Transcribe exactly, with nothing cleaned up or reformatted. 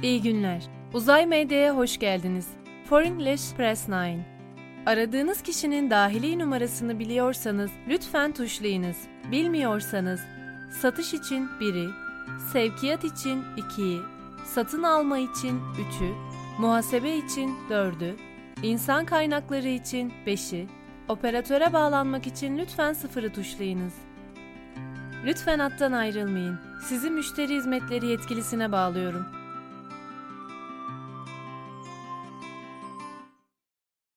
İyi günler. Uzay Medya'ya hoş geldiniz. For English Press dokuz. Aradığınız kişinin dahili numarasını biliyorsanız lütfen tuşlayınız. Bilmiyorsanız satış için biri, sevkiyat için ikiyi, satın alma için üçü, muhasebe için dördü, insan kaynakları için beşi, operatöre bağlanmak için lütfen sıfırı tuşlayınız. Lütfen hattan ayrılmayın. Sizi müşteri hizmetleri yetkilisine bağlıyorum.